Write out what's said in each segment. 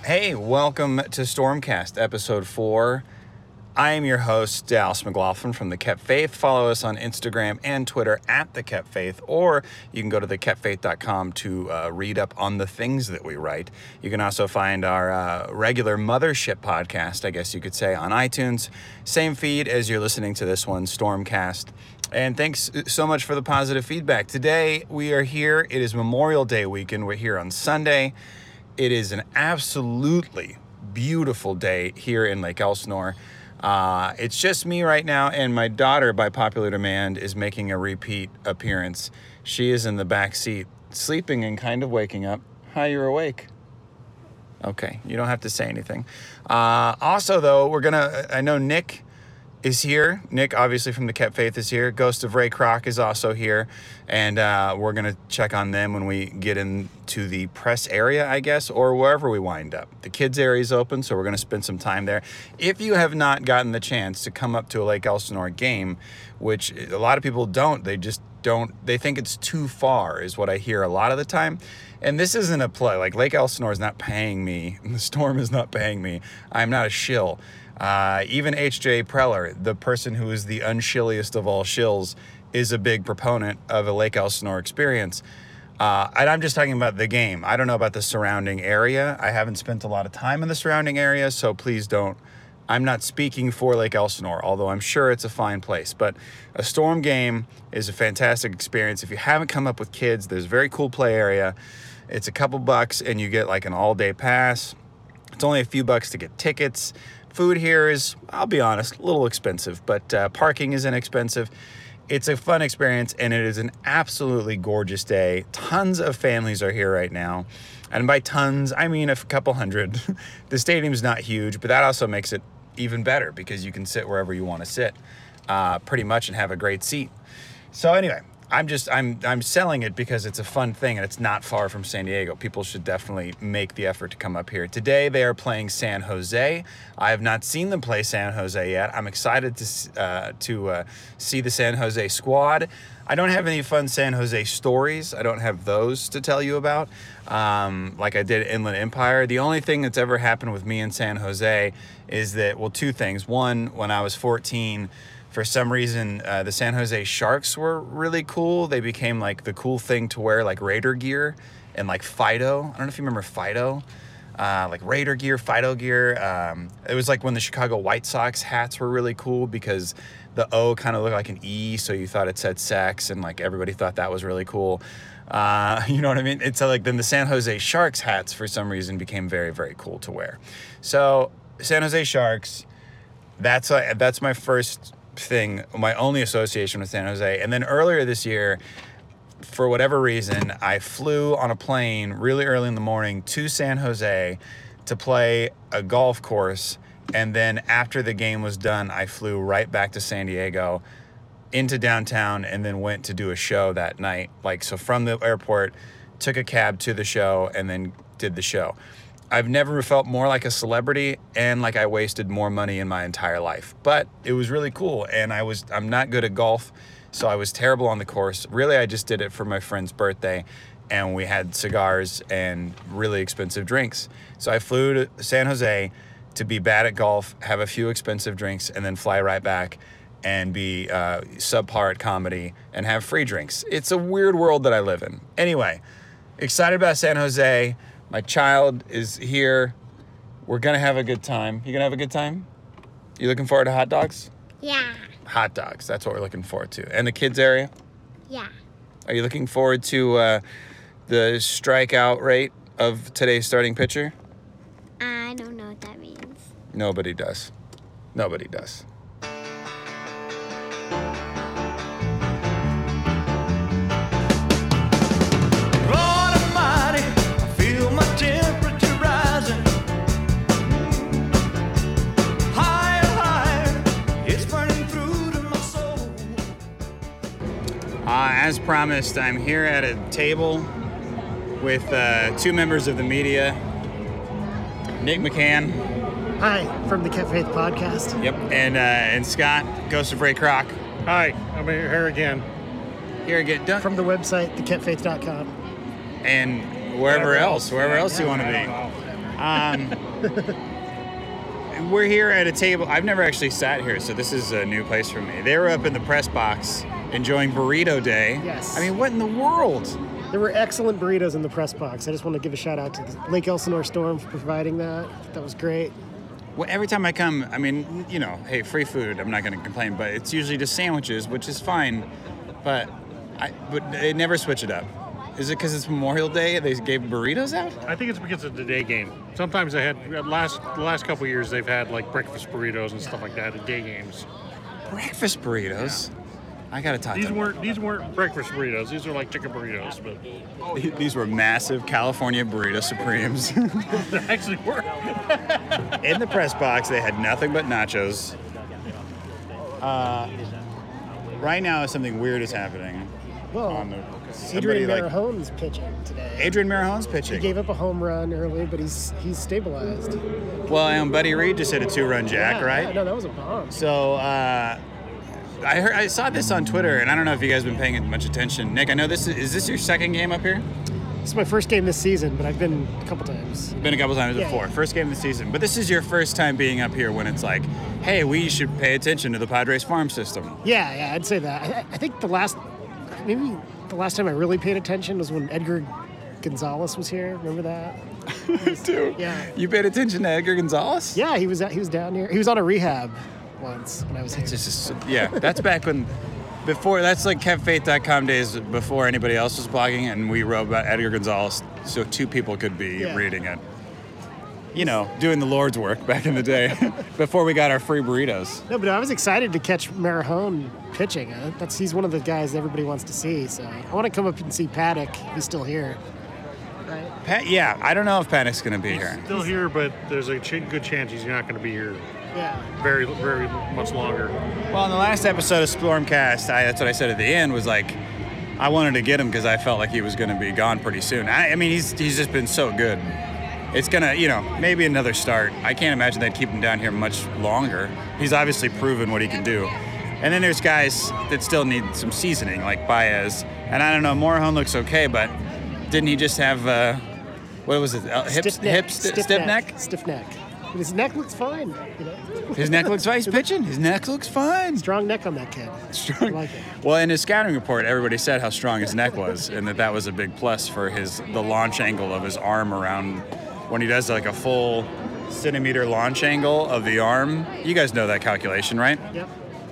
Hey, welcome to Stormcast, episode 4. I am your host, Dallas McLaughlin from The Kept Faith. Follow us on Instagram and Twitter at The Kept Faith, or you can go to thekeptfaith.com to read up on the things that we write. You can also find our regular mothership podcast, I guess you could say, on iTunes. Same feed as you're listening to this one, Stormcast. And thanks so much for the positive feedback. Today, we are here. It is Memorial Day weekend. We're here on Sunday. It is an absolutely beautiful day here in Lake Elsinore. It's just me right now, and my daughter, by popular demand, is making a repeat appearance. She is in the back seat, sleeping and kind of waking up. Hi, you're awake. Okay, you don't have to say anything. Also, though, I know Nick is here. Nick, obviously from The Kept Faith, is here. Ghost of Ray Kroc is also here. And we're going to check on them when we get into the press area, I guess, or wherever we wind up. The kids area is open, so we're going to spend some time there. If you have not gotten the chance to come up to a Lake Elsinore game, which a lot of people don't, they think it's too far, is what I hear a lot of the time. And this isn't a play. Like, Lake Elsinore is not paying me. The Storm is not paying me. I'm not a shill. Even H.J. Preller, the person who is the unshilliest of all shills, is a big proponent of a Lake Elsinore experience. And I'm just talking about the game. I don't know about the surrounding area. I haven't spent a lot of time in the surrounding area, so please don't. I'm not speaking for Lake Elsinore, although I'm sure it's a fine place. But a Storm game is a fantastic experience. If you haven't come up with kids, there's a very cool play area. It's a couple bucks, and you get like an all-day pass. It's only a few bucks to get tickets. Food here is, I'll be honest, a little expensive, but parking is inexpensive. It's a fun experience, and it is an absolutely gorgeous day. Tons of families are here right now. And by tons, I mean a couple hundred. The stadium's not huge, but that also makes it even better because you can sit wherever you want to sit pretty much and have a great seat. So anyway, I'm selling it because it's a fun thing and it's not far from San Diego. People should definitely make the effort to come up here. Today they are playing San Jose. I have not seen them play San Jose yet. I'm excited to see the San Jose squad. I don't have any fun San Jose stories. I don't have those to tell you about like I did at Inland Empire. The only thing that's ever happened with me in San Jose is that, well, two things. One, when I was 14, for some reason, the San Jose Sharks were really cool. They became like the cool thing to wear, like Raider gear and like Fido. I don't know if you remember Fido, like Raider gear, Fido gear. It was like when the Chicago White Sox hats were really cool because the O kind of looked like an E, so you thought it said sex, and like everybody thought that was really cool. You know what I mean? It's like then the San Jose Sharks hats for some reason became very, very cool to wear. So San Jose Sharks, that's my first thing, my only association with San Jose. And then earlier this year, for whatever reason, I flew on a plane really early in the morning to San Jose to play a golf course. And then after the game was done, I flew right back to San Diego into downtown and then went to do a show that night. Like, so from the airport, took a cab to the show and then did the show. I've never felt more like a celebrity and like I wasted more money in my entire life. But it was really cool, and I'm not good at golf, so I was terrible on the course. Really, I just did it for my friend's birthday, and we had cigars and really expensive drinks. So I flew to San Jose to be bad at golf, have a few expensive drinks, and then fly right back and be subpar at comedy and have free drinks. It's a weird world that I live in. Anyway, excited about San Jose. My child is here. We're going to have a good time. You going to have a good time? You looking forward to hot dogs? Yeah. Hot dogs. That's what we're looking forward to. And the kids area? Yeah. Are you looking forward to the strikeout rate of today's starting pitcher? I don't know what that means. Nobody does. Nobody does. As promised, I'm here at a table with two members of the media. Nick McCann. Hi, from the Kept Faith podcast. Yep, and Scott, Ghost of Ray Kroc. Hi, I'm here again. Here again. From the website, thekeptfaith.com. And wherever else you want to be. We're here at a table. I've never actually sat here, so this is a new place for me. They were up in the press box enjoying Burrito Day. Yes. I mean, what in the world? There were excellent burritos in the press box. I just want to give a shout out to the Lake Elsinore Storm for providing that. That was great. Well, every time I come, I mean, you know, hey, free food, I'm not going to complain, but it's usually just sandwiches, which is fine, but they never switch it up. Is it because it's Memorial Day they gave burritos out? I think it's because of the day game. Sometimes they had the last couple of years they've had like breakfast burritos and stuff like that at day games. Breakfast burritos? I got to talk These to weren't breakfast burritos. These are like chicken burritos, but These were massive California burrito supremes. they actually were. In the press box, they had nothing but nachos. Right now, something weird is happening. Well, Somebody Adrian Marahone's pitching today. Adrian Marahone's He pitching. gave up a home run early, but he's stabilized. Well, Buddy Reed just hit a 2-run jack, Yeah, right? Yeah, no, that was a bomb. So I saw this on Twitter, and I don't know if you guys have been paying much attention. Nick, I know is this your second game up here? This is my first game this season, but I've been a couple times. Been a couple times Yeah, before. yeah. First game of the season. But this is your first time being up here when it's like, hey, we should pay attention to the Padres farm system. Yeah, I'd say that. I think the last time I really paid attention was when Edgar Gonzalez was here. Remember that? Dude, Yeah. you paid attention to Edgar Gonzalez? Yeah, he was down here. He was on a rehab once when I was here. Yeah, that's back when, that's like KevFaith.com days before anybody else was blogging, and we wrote about Edgar Gonzalez so two people could be reading it. You know, doing the Lord's work back in the day before we got our free burritos. No, but I was excited to catch Marahone pitching. He's one of the guys everybody wants to see. So I want to come up and see Paddock if he's still here. Right? Yeah, I don't know if Paddock's going to be here. Still here, but there's a good chance he's not going to be here Yeah. very, very much longer. Well, in the last episode of Stormcast, that's what I said at the end, was like, I wanted to get him because I felt like he was going to be gone pretty soon. I mean, he's just been so good. It's going to, maybe another start. I can't imagine they'd keep him down here much longer. He's obviously proven what he can do. And then there's guys that still need some seasoning, like Baez. And I don't know, Morahone looks okay, but didn't he just have, what was it, stiff neck? Stiff neck. But his neck looks fine. His neck looks fine. He's pitching. His neck looks fine. Strong neck on that kid. Strong. I like it. Well, in his scouting report, everybody said how strong his neck was, and that was a big plus for the launch angle of his arm around when he does like a full centimeter launch angle of the arm. You guys know that calculation, right? Yep.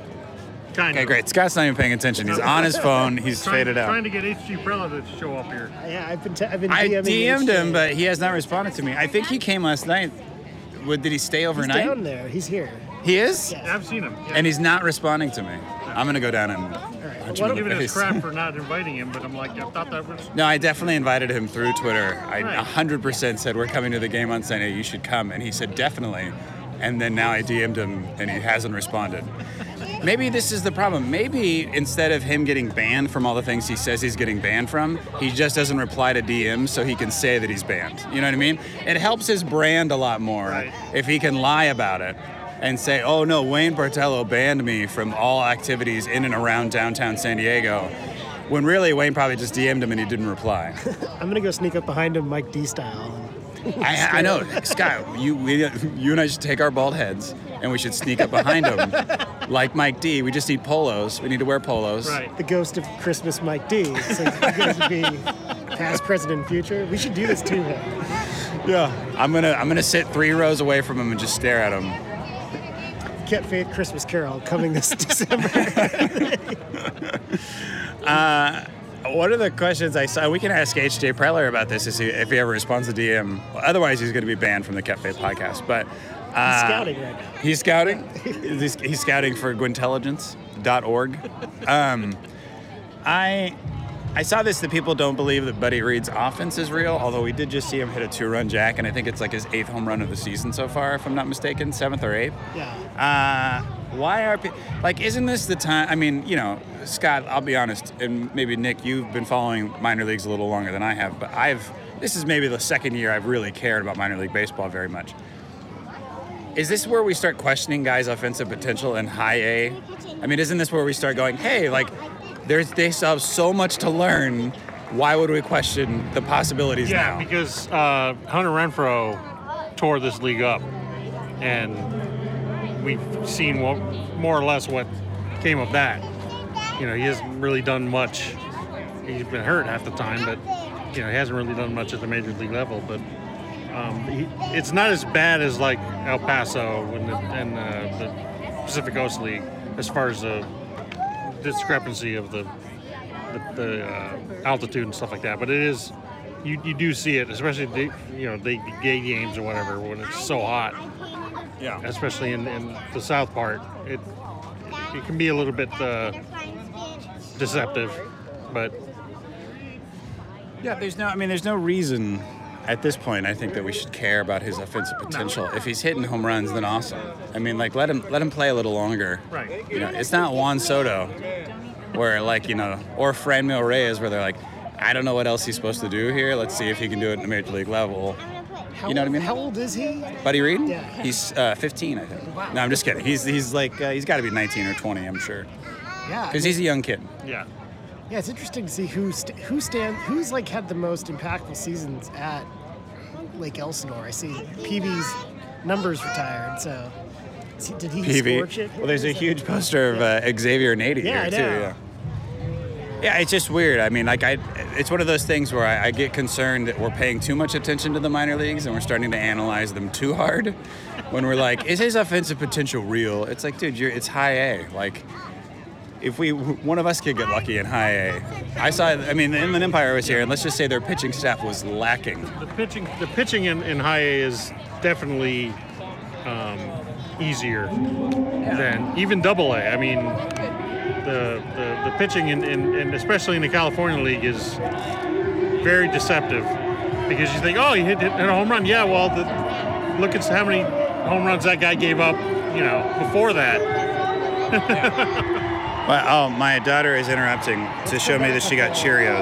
Kind Okay, of. great. Scott's not even paying attention. He's on his phone. He's faded out. Trying to get H.G. Prella to show up here. Yeah, I've been DMing I DM'd him, HJ. but he has not responded to me. I think he came last night. Did he stay He's overnight? down there. He's here. He is? Yeah. I've seen him. Yeah. And he's not responding to me. I'm going to go down and punch him I'm in giving the us face. crap for not inviting him, but I'm like, I thought that was. No, I definitely invited him through Twitter. I Right. 100% said, we're coming to the game on Sunday, you should come. And he said, definitely. And then now I DM'd him, and he hasn't responded. Maybe this is the problem. Maybe instead of him getting banned from all the things he says he's getting banned from, he just doesn't reply to DMs so he can say that he's banned. You know what I mean? It helps his brand a lot more Right. if he can lie about it and say, oh no, Wayne Bartello banned me from all activities in and around downtown San Diego. When really Wayne probably just DM'd him and he didn't reply. I'm going to go sneak up behind him Mike D style. I know, Scott. You and I should take our bald heads and we should sneak up behind him, like Mike D. We just need polos. We need to wear polos. Right. The ghost of Christmas Mike D. So you guys would be past, present, and future. We should do this to him. Yeah. I'm gonna sit 3 rows away from him and just stare at him. Kept Faith Christmas Carol coming this December. One of the questions I saw, we can ask H.J. Preller about this if he ever responds to DM. Otherwise, he's going to be banned from the Kept Faith podcast. But He's scouting right now. He's scouting. He's scouting for Gwintelligence.org. I saw this that people don't believe that Buddy Reed's offense is real, although we did just see him hit a 2-run jack, and I think it's like his 8th home run of the season so far, if I'm not mistaken, 7th or 8th. Yeah. Why are people, isn't this the time? I mean, Scott, I'll be honest, and maybe Nick, you've been following minor leagues a little longer than I have, but this is maybe the second year I've really cared about minor league baseball very much. Is this where we start questioning guys' offensive potential in high A? I mean, isn't this where we start going, hey, they still have so much to learn. Why would we question the possibilities now? Yeah, because Hunter Renfroe tore this league up, and we've seen more or less what came of that. He hasn't really done much. He's been hurt half the time, but he hasn't really done much at the major league level. But it's not as bad as like El Paso and the Pacific Coast League as far as the discrepancy of the altitude and stuff like that. But it is, you do see it, especially the day games or whatever, when it's so hot. Yeah. Especially in the south part, it can be a little bit deceptive, but Yeah, there's no reason at this point, I think, that we should care about his offensive potential. If he's hitting home runs, then awesome. I mean, like, let him play a little longer. Right. It's not Juan Soto, where or Franmil Reyes, where they're like, I don't know what else he's supposed to do here. Let's see if he can do it at the major league level. You know what I mean? How old is he? Buddy Reed? Yeah. He's 15, I think. Wow. No, I'm just kidding. He's got to be 19 or 20, I'm sure. Yeah. Because he's a young kid. yeah. Yeah, it's interesting to see who's had the most impactful seasons at Lake Elsinore. I see PB's numbers retired, so did he scorch it? Well, there's a huge poster of Xavier Nady Yeah, here I too. know. Yeah, it's just weird. I mean, it's one of those things where I get concerned that we're paying too much attention to the minor leagues and we're starting to analyze them too hard. When we're like, is his offensive potential real? It's like, dude, it's high A. Like, if one of us could get lucky in high A. The Inland Empire was here, and let's just say their pitching staff was lacking. The pitching in high A is definitely easier than even double A. I mean, the pitching in especially in the California League is very deceptive, because you think, oh, he hit a home run. Yeah, well, look at how many home runs that guy gave up, before that. Well, my daughter is interrupting to show me that she got Cheerios.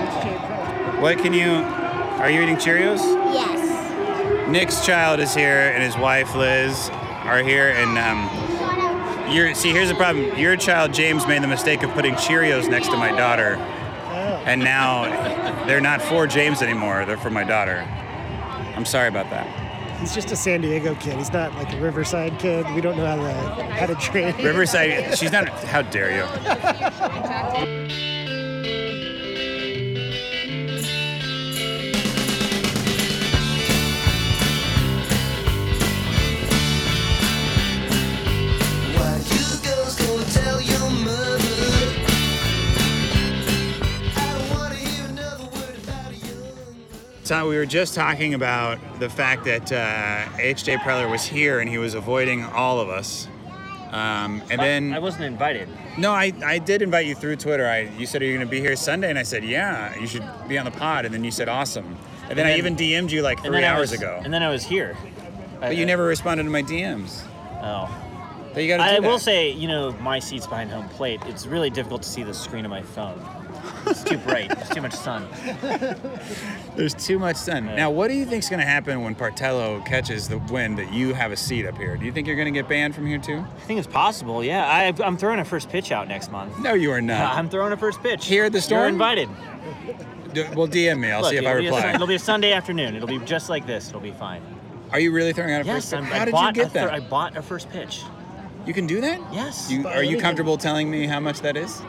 Are you eating Cheerios? Yes. Nick's child is here, and his wife Liz are here, and here's the problem. Your child James made the mistake of putting Cheerios next to my daughter, and now they're not for James anymore. They're for my daughter. I'm sorry about that. He's just a San Diego kid. He's not like a Riverside kid. We don't know how to train. Riverside, she's not. How dare you? So we were just talking about the fact that H.J. Preller was here and he was avoiding all of us. Then I wasn't invited. No, I did invite you through Twitter. You said, are you going to be here Sunday? And I said, yeah, you should be on the pod. And then you said, awesome. And then I even DM'd you like 3 hours ago. And then I was here. But you never responded to my DMs. Oh. But you got to do I that. will say, my seat's behind home plate. It's really difficult to see the screen of my phone. It's too bright. There's too much sun. There's too much sun. Now, what do you think's going to happen when Partello catches the wind that you have a seat up here? Do you think you're going to get banned from here too? I think it's possible, yeah. I'm throwing a first pitch out next month. No, you are not. I'm throwing a first pitch. Here at the Storm? You're invited. Well, DM me. I'll see if I reply. It'll be a Sunday afternoon. It'll be just like this. It'll be fine. Are you really throwing out a first pitch? How did you get that? I bought a first pitch. You can do that? Yes. Are you comfortable telling me how much that is?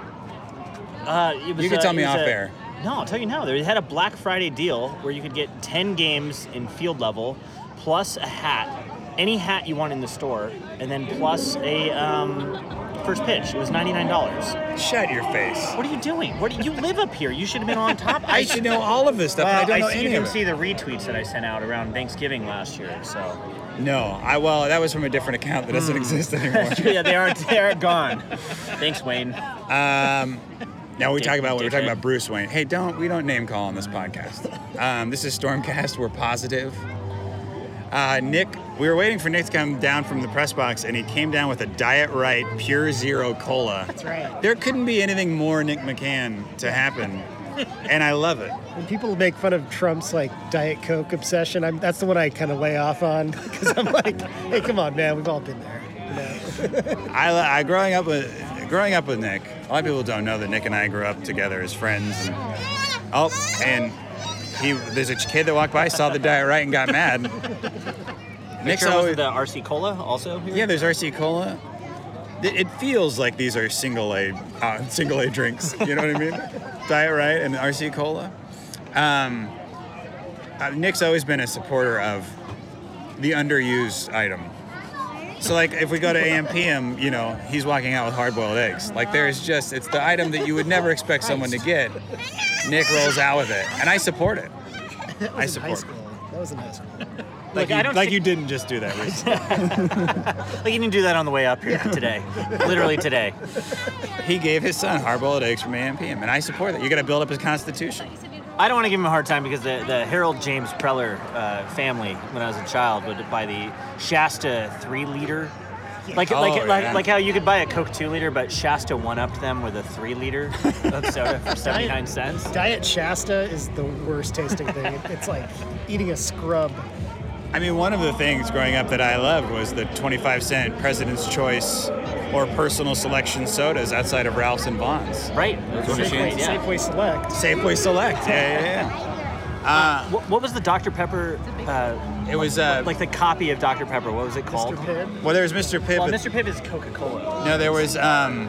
You can tell me off air. No, I'll tell you now. They had a Black Friday deal where you could get 10 games in field level, plus a hat, any hat you want in the store, and then plus a first pitch. It was $99. Shut your face. What are you doing? You live up here. You should have been on top. I should know all of this stuff. Well, but I don't know you any can of it. see the retweets that I sent out around Thanksgiving last year. So. No, that was from a different account that doesn't exist anymore. Yeah, they are gone. Thanks, Wayne. Now we're talking about Bruce Wayne. Hey, we don't name call on this podcast. This is Stormcast. We're positive. Nick, we were waiting for Nick to come down from the press box, and he came down with a Diet Right Pure Zero Cola. That's right. There couldn't be anything more Nick McCann to happen, and I love it. When people make fun of Trump's Diet Coke obsession, that's the one I kind of lay off on, because I'm like, hey, come on, man, we've all been there. I growing up with Nick. A lot of people don't know that Nick and I grew up together as friends. And there's a kid that walked by, saw the Diet Right, and got mad. Nick's Picture always, was the RC Cola also here? yeah, there's RC Cola. It feels like these are single A drinks. You know what I mean? Diet Right and RC Cola. Nick's always been a supporter of the underused item. So like if we go to AM/PM, you know, he's walking out with hard-boiled eggs. Like it's the item that you would never expect someone to get. Nick rolls out with it, and I support it. That was in high support. school. That was in high school. Like, I don't like see- you didn't just do that, Reese. Like you didn't do that on the way up here today. Literally today. He gave his son hard-boiled eggs from AM/PM, and I support that. You got to build up his constitution. I don't want to give him a hard time because the Harold James Preller family, when I was a child, would buy the Shasta 3-liter. Like yeah. like how you could buy a Coke 2-liter, but Shasta one-upped them with a 3-liter of soda for 79 cents. Diet Shasta is the worst tasting thing. It's like eating a scrub. I mean, one of the things growing up that I loved was the 25-cent President's Choice or personal selection sodas outside of Ralph's and Vaughn's. Right. Those were Safeway- great, yeah. Safeway Select. Safeway Select. Yeah. What was the Dr. Pepper, It was like the copy of Dr. Pepper, what was it called? Mr. Pibb. well, there was Mr. Pibb. Well, but- Mr. Pibb is Coca-Cola. No, there was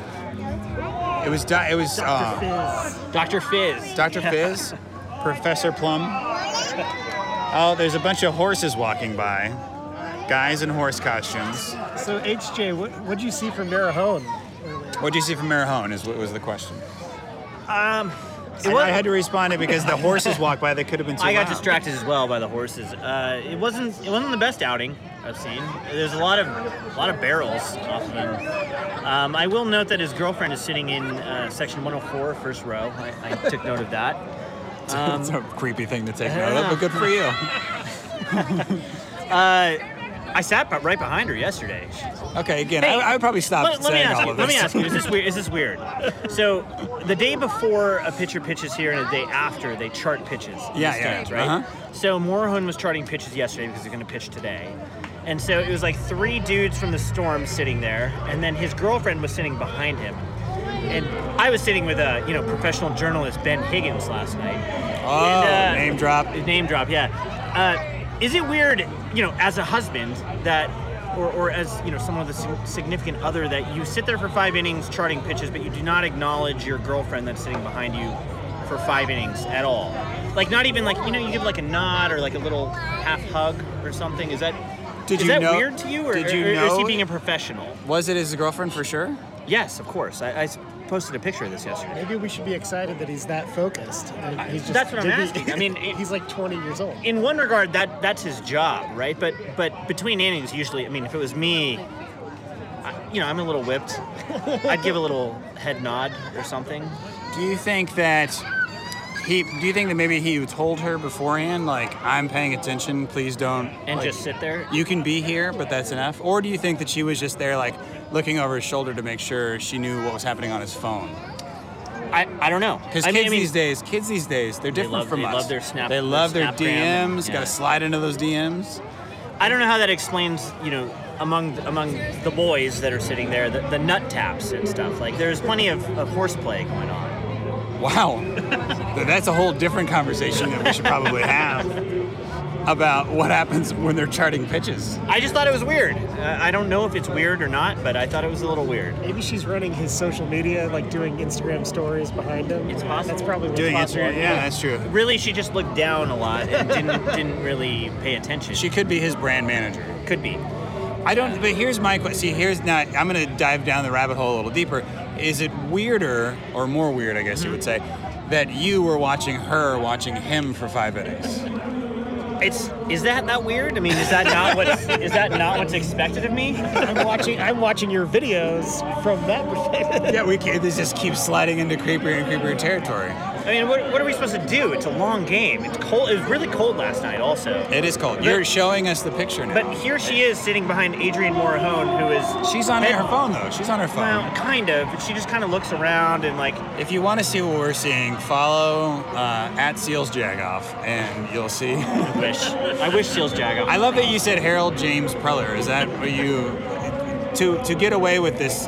Dr. Fizz. Dr. Fizz. Dr. Fizz, Professor Plum. Oh, there's a bunch of horses walking by. Guys in horse costumes. So HJ, what'd you see from Marahone? What'd you see from Marahone is what was the question. It was- I had to respond to because the horses walked by. They could have been too I got loud. distracted as well by the horses. It wasn't the best outing I've seen. There's a lot of barrels off of him. I will note that his girlfriend is sitting in section 104, first row. I took note of that. It's a creepy thing to take note of, but good for you. I sat right behind her yesterday. Okay, again, Hey, I would probably stop Let me saying ask all you. of Let this. me ask you. Is this weird? Is this weird? So, the day before a pitcher pitches here, and the day after, they chart pitches. In Yeah, the yeah, stands, right? uh-huh. So Moorhoon was charting pitches yesterday because he's going to pitch today, and so it was like 3 dudes from the Storm sitting there, and then his girlfriend was sitting behind him, and I was sitting with professional journalist Ben Higgins last night. Oh, And, name drop. Name drop, yeah. Is it weird, as a husband that, or as someone with a significant other, that you sit there for 5 innings charting pitches, but you do not acknowledge your girlfriend that's sitting behind you for 5 innings at all? Like not even like you give like a nod or like a little half hug or something. Is that weird to you, or is he being a professional? Was it his girlfriend for sure? Yes, of course. I posted a picture of this yesterday. Maybe we should be excited that he's that focused. And he's just, That's what I'm asking. I mean, he's like 20 years old. In one regard, that's his job, right? But between innings, usually, I mean, if it was me, I'm a little whipped. I'd give a little head nod or something. Do you think that maybe he told her beforehand, like, I'm paying attention, please don't, And like, just sit there. you can be here, but that's enough? Or do you think that she was just there, like, looking over his shoulder to make sure she knew what was happening on his phone? I don't know. Because I kids mean, these days, they're different from they us. love their Snap- They love their Snapgram and- DMs. yeah. Got to slide into those DMs. I don't know how that explains, among the boys that are sitting there, the nut taps and stuff. Like, there's plenty of horseplay going on. Wow, that's a whole different conversation that we should probably have about what happens when they're charting pitches. I just thought it was weird. I don't know if it's weird or not, but I thought it was a little weird. Maybe she's running his social media, like doing Instagram stories behind him. It's possible. That's probably what's Doing possible. Instagram, yeah, that's true. Really, she just looked down a lot and didn't really pay attention. She could be his brand manager. could be. I don't. But here's my question. See, here's now. I'm going to dive down the rabbit hole a little deeper. Is it weirder, or more weird, I guess you would say, that you were watching him for 5 innings? Is that weird? I mean, is that not what's expected of me? I'm watching your videos from that perspective. Yeah, we can't. This just keeps sliding into creepier and creepier territory. I mean, what are we supposed to do? It's a long game. It's cold. It was really cold last night, also. It is cold. You're showing us the picture now. But here she is sitting behind Adrienne Morahone, who is. She's on her phone though. She's on her phone. Well, kind of. She just kind of looks around and like. If you want to see what we're seeing, follow at Seals Jagoff, and you'll see. I wish Seals Jagoff. I love that you said Harold James Preller. Is that what you to get away with this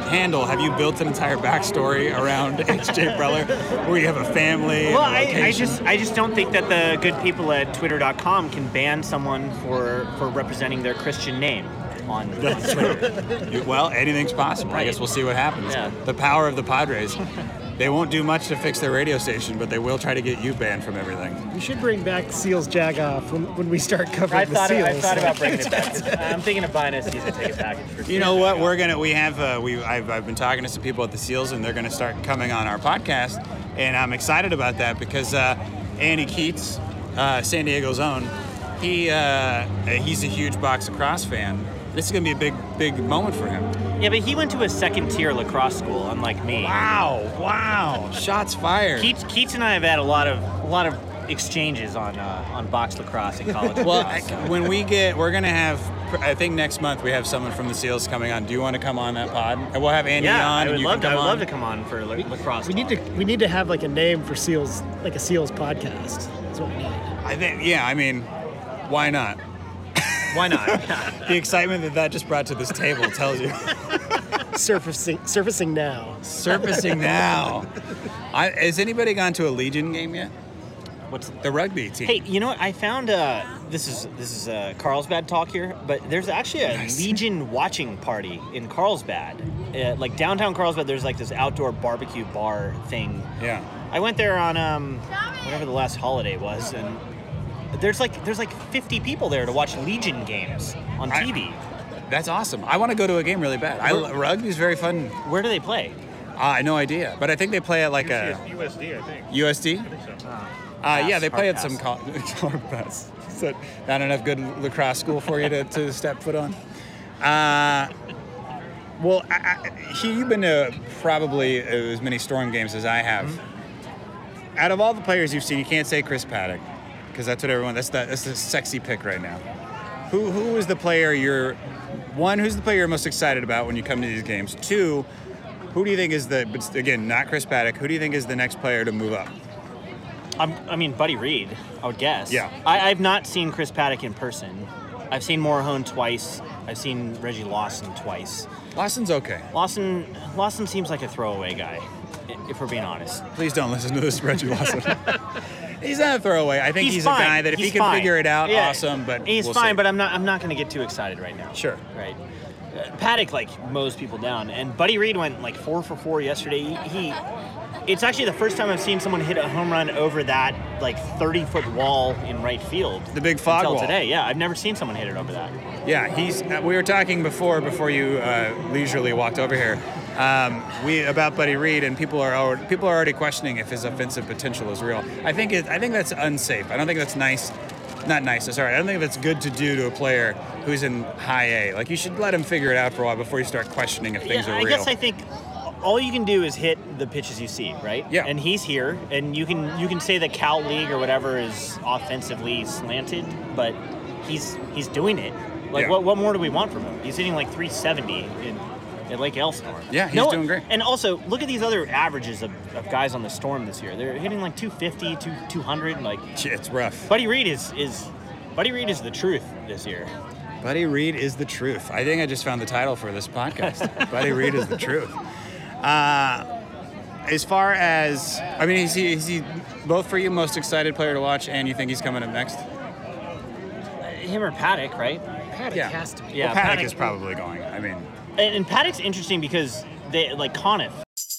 handle, have you built an entire backstory around HJ Preller, where you have a family? Well, and a I location? just don't think that the good people at Twitter.com can ban someone for representing their Christian name on Twitter. Well, anything's possible. I guess we'll see what happens. Yeah. The power of the Padres. They won't do much to fix their radio station, but they will try to get you banned from everything. We should bring back Seals Jagoff when we start covering the Seals. I thought about bringing it back. I'm thinking of buying a season ticket package for You know what? I've been talking to some people at the Seals, and they're gonna start coming on our podcast, and I'm excited about that because Andy Keats, San Diego's own, he's a huge Box Lacrosse fan. This is gonna be a big moment for him. Yeah, but he went to a second-tier lacrosse school, unlike me. Wow! Shots fired. Keats and I have had a lot of exchanges on box lacrosse and college lacrosse. When we're gonna have, I think next month we have someone from the Seals coming on. Do you want to come on that pod? And we'll have Andy on. I would and you love can come on. love to come on for lacrosse. We need to have like a name for Seals, like a Seals podcast. That's what we need. I think, yeah. I mean, why not? Why not? The excitement that just brought to this table tells you. Surfacing now. Surfacing now. Has anybody gone to a Legion game yet? What's The rugby team. Hey, you know what? I found this is Carlsbad talk here, but there's actually a Legion watching party in Carlsbad, like downtown Carlsbad. There's like this outdoor barbecue bar thing. Yeah. I went there on whatever the last holiday was, and there's like 50 people there to watch Legion games on TV. That's awesome. I want to go to a game really bad. Rugby's very fun. Where do they play? No idea. But I think they play at like a USD, I think. USD. I think so. Yeah, they play at some Pass. college. So not enough good lacrosse school for you to step foot on. Well, you've been to probably as many Storm games as I have. Mm-hmm. Out of all the players you've seen, you can't say Chris Paddock because that's what everyone. That's the sexy pick right now. Who is the player who's the player you're most excited about when you come to these games? 2, who do you think is again, not Chris Paddock, who do you think is the next player to move up? I mean, Buddy Reed, I would guess. Yeah. I've not seen Chris Paddock in person. I've seen Morahone twice. I've seen Reggie Lawson twice. Lawson's okay. Lawson seems like a throwaway guy, if we're being honest. Please don't listen to this, Reggie Lawson. He's not a throwaway. I think he's fine. a guy that if he can figure it out, awesome. But he's we'll fine. see. But I'm not going to get too excited right now. Sure. Right. Paddock mows people down, and Buddy Reed went 4 for 4 yesterday. It's actually the first time I've seen someone hit a home run over that 30-foot wall in right field. The big fog until wall. Today, yeah, I've never seen someone hit it over that. Yeah, we were talking before you leisurely walked over here. About Buddy Reed, and people are already questioning if his offensive potential is real. I think that's unsafe. I don't think that's nice. Not nice. Sorry, I don't think that's good to do to a player who's in high A. You should let him figure it out for a while before you start questioning if things are real. I guess I think all you can do is hit the pitches you see, right? Yeah. And he's here, and you can say that Cal League or whatever is offensively slanted, but he's doing it. What more do we want from him? He's hitting 370 at Lake Elsinore. Yeah, he's doing great. And also, look at these other averages of guys on the Storm this year. They're hitting 250, 200. It's rough. Buddy Reed is the truth this year. Buddy Reed is the truth. I think I just found the title for this podcast. Buddy Reed is the truth. As far as, is he both for you most excited player to watch, and you think he's coming up next? Him or Paddock, right? Paddock has to be. Yeah, well, Paddock is probably going. And Paddock's interesting because they Conniff.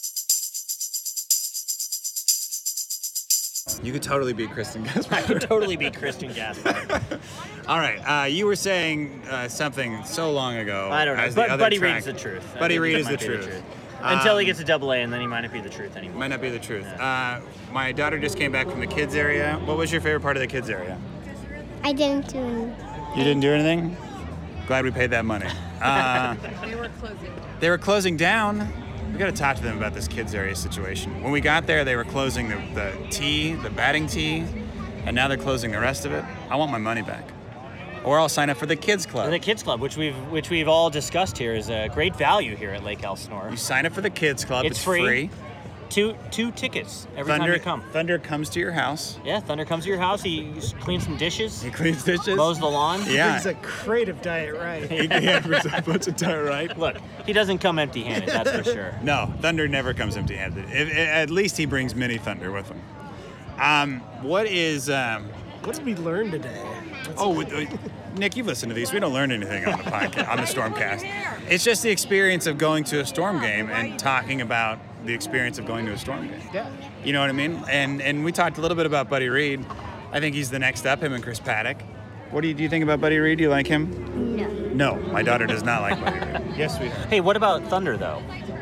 You could totally beat Kristen Gaspar. I could totally beat Christian Gaspar. All right, you were saying something so long ago. I don't know, but Buddy Reed's the truth. Buddy Reed is the truth. Until he gets a double A, and then he might not be the truth anymore. Might not be the truth. Yeah. My daughter just came back from the kids area. What was your favorite part of the kids area? I didn't do anything. You didn't do anything? Glad we paid that money. They were closing down. They were closing down. We got to talk to them about this kids area situation. When we got there, they were closing the batting tee, and now they're closing the rest of it. I want my money back. Or I'll sign up for the kids club. The kids club, which we've all discussed here, is a great value here at Lake Elsinore. You sign up for the kids club. It's free. Two tickets every time you come. Thunder comes to your house. Yeah, Thunder comes to your house. He cleans some dishes. He cleans dishes. Mows the lawn. Yeah. He's a crate of Diet Right. He brings a bunch of time, right? Look, he doesn't come empty-handed. That's for sure. No, Thunder never comes empty-handed. At least he brings mini Thunder with him. What What did we learn today? Nick, you've listened to these. We don't learn anything on the podcast, on the Stormcast. It's just the experience of going to a Storm game and talking about the experience of going to a Storm game. Yeah. You know what I mean? And we talked a little bit about Buddy Reed. I think he's the next up, him and Chris Paddock. What do you think about Buddy Reed? Do you like him? No. No, my daughter does not like Buddy Reed. Yes, sweetheart. Hey, what about Thunder though?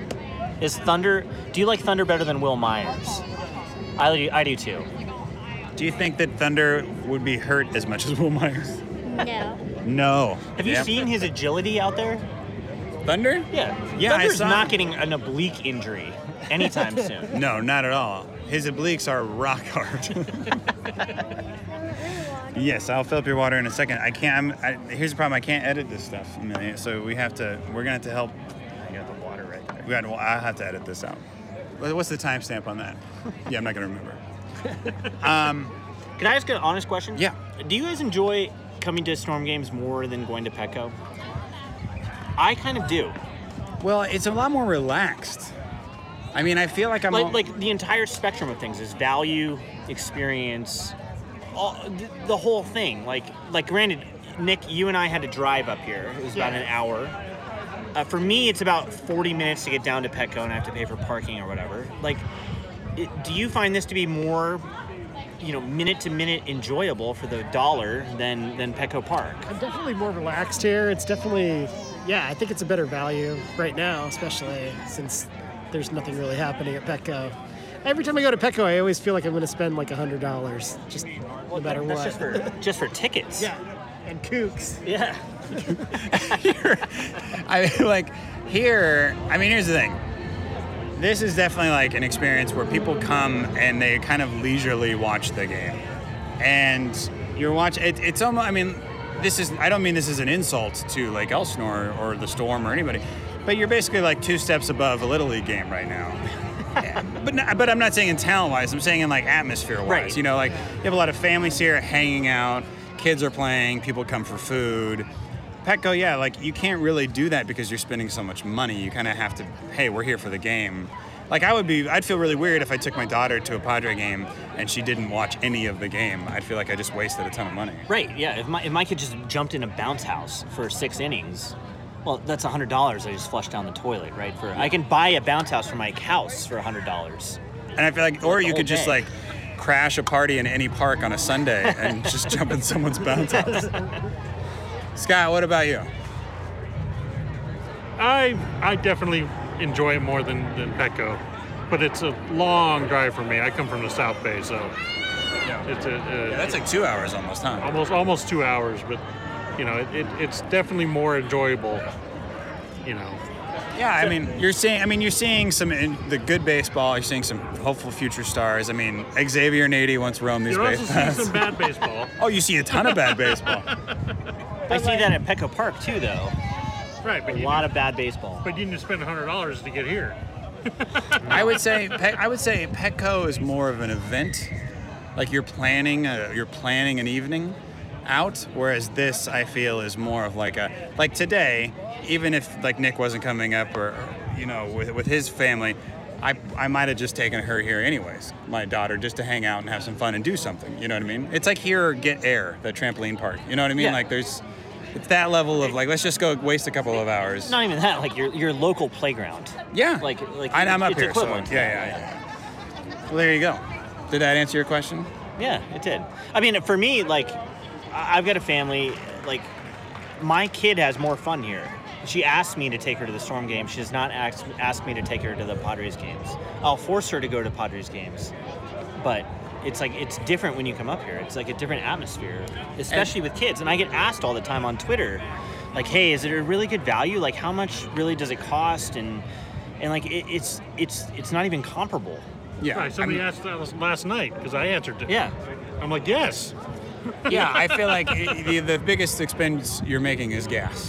Do you like Thunder better than Will Myers? I do too. Do you think that Thunder would be hurt as much as Will Myers? No. No. Have you seen his agility out there? Thunder? Yeah. Yeah, I Thunder's saw not him. getting an oblique injury anytime soon. No, not at all. His obliques are rock hard. Yes, I'll fill up your water in a second. I can't. Here's the problem. I can't edit this stuff. So we're gonna have to help. I got the water right there. I'll have to edit this out. What's the timestamp on that? Yeah, I'm not gonna remember. Can I ask an honest question? Yeah. Do you guys enjoy coming to Storm games more than going to Petco? I kind of do. Well, it's a lot more relaxed. I mean, I feel like I'm like the entire spectrum of things is value, experience, the whole thing. Like granted, Nick, you and I had to drive up here. It was about an hour. For me, it's about 40 minutes to get down to Petco, and I have to pay for parking or whatever. Do you find this to be more, minute to minute enjoyable for the dollar than Petco Park? I'm definitely more relaxed here. It's definitely, I think it's a better value right now, especially since there's nothing really happening at Petco. Every time I go to Petco, I always feel like I'm going to spend like $100, just no matter what. That's just for tickets. Yeah, and kooks. Yeah. Here's the thing. This is definitely like an experience where people come and they kind of leisurely watch the game. And you're watching, it's almost, I don't mean this is an insult to Lake Elsinore or the Storm or anybody, but you're basically like 2 steps above a Little League game right now. But I'm not saying in talent-wise, I'm saying in like atmosphere-wise. Right. You have a lot of families here hanging out, kids are playing, people come for food. Petco, you can't really do that because you're spending so much money. You kind of have to, hey, we're here for the game. I'd feel really weird if I took my daughter to a Padre game and she didn't watch any of the game. I'd feel like I just wasted a ton of money. Right, yeah. If my kid just jumped in a bounce house for 6 innings, well, that's $100 I just flushed down the toilet, right? I can buy a bounce house for my house for $100. And I feel like, or you could just crash a party in any park on a Sunday and just jump in someone's bounce house. Scott, what about you? I definitely enjoy it more than Petco, but it's a long drive for me. I come from the South Bay, so it's that's like 2 hours almost, huh? almost 2 hours, but it's definitely more enjoyable. Yeah, you're seeing some the good baseball. You're seeing some hopeful future stars. Xavier Nady once roamed these You also baseballs. see some bad baseball. Oh, you see a ton of bad baseball. I see that at Petco Park too, though. Right, but A lot of bad baseball. But you need to spend $100 to get here. I would say Petco is more of an event. Like you're planning an evening out, whereas this I feel is more of like today, even if Nick wasn't coming up or with his family, I might have just taken her here anyways, my daughter, just to hang out and have some fun and do something. You know what I mean? It's like here or Get Air, the trampoline park. You know what I mean? Yeah. It's that level of let's just go waste a couple of hours. Not even that, your local playground. Yeah. I'm up it's here, so equivalent. yeah. Well, there you go. Did that answer your question? Yeah, it did. For me, I've got a family, my kid has more fun here. She asked me to take her to the Storm game. She does not ask me to take her to the Padres games. I'll force her to go to Padres games. But it's different when you come up here. It's like a different atmosphere, especially with kids. And I get asked all the time on Twitter, hey, is it a really good value? How much really does it cost? And it's not even comparable. Yeah. Right, somebody asked that last night because I answered it. Yeah. I'm like, yes. Yeah, I feel like the biggest expense you're making is gas.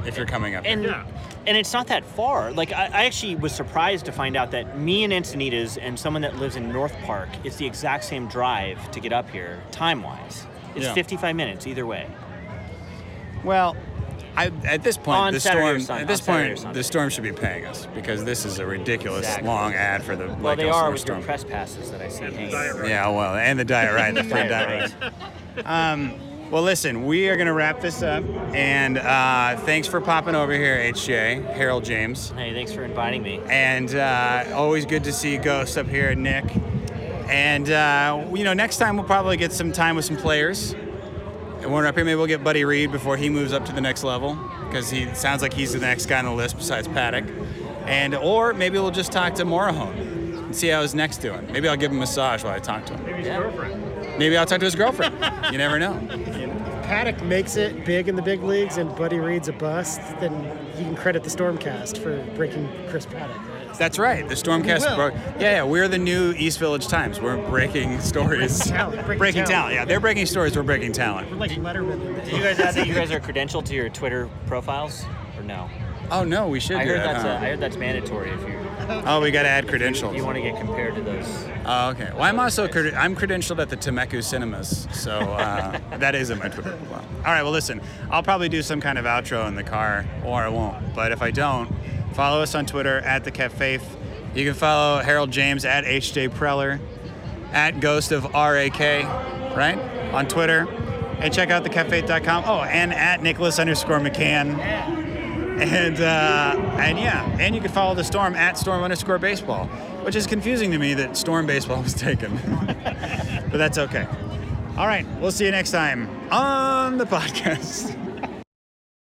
if you're coming up. And here. and it's not that far. Like I actually was surprised to find out that me and Encinitas and someone that lives in North Park, it's the exact same drive to get up here, time-wise. It's 55 minutes either way. Well, at this point, On the Saturday or storm. Sunday. At this On Saturday or point, Sunday. the storm should be paying us because this is a ridiculous Exactly. long ad for the Well, Lake they Elsinore are with storm. your press passes that I see hanging. Yeah, well, and the diet right, the free diet right. Well, listen, we are going to wrap this up, and thanks for popping over here, HJ, Harold James. Hey, thanks for inviting me. And always good to see Ghost up here, Nick. And, next time we'll probably get some time with some players. And when we're up here, maybe we'll get Buddy Reed before he moves up to the next level, because he sounds like he's the next guy on the list besides Paddock. Or maybe we'll just talk to Morahone and see how his neck's doing. Maybe I'll give him a massage while I talk to him. Maybe his girlfriend. Maybe I'll talk to his girlfriend. You never know. Paddock makes it big in the big leagues and Buddy Reed's a bust, then you can credit the Stormcast for breaking Chris Paddock, right? That's right. The Stormcast broke. Yeah, we're the new East Village Times. We're breaking stories. Breaking talent. Yeah, they're breaking stories. We're breaking talent. We're like Letterman. Did you guys add that you guys are credentialed to your Twitter profiles, or no? Oh no, we should. I do heard that, that's huh? I heard that's mandatory if you Oh, we got to add credentials. you want to get compared to those. Oh, okay. Well, I'm also I'm credentialed at the Temeku Cinemas, so that is in my Twitter profile. All right. Well, listen, I'll probably do some kind of outro in the car, or I won't. But if I don't, follow us on Twitter at the Kept Faith. You can follow Harold James at HJ Preller, at Ghost of RAK, right, on Twitter, and check out thekeptfaith.com. Oh, and at Nicholas_McCann. And you can follow the Storm at Storm_baseball, which is confusing to me that Storm baseball was taken, but that's okay. All right, we'll see you next time on the podcast.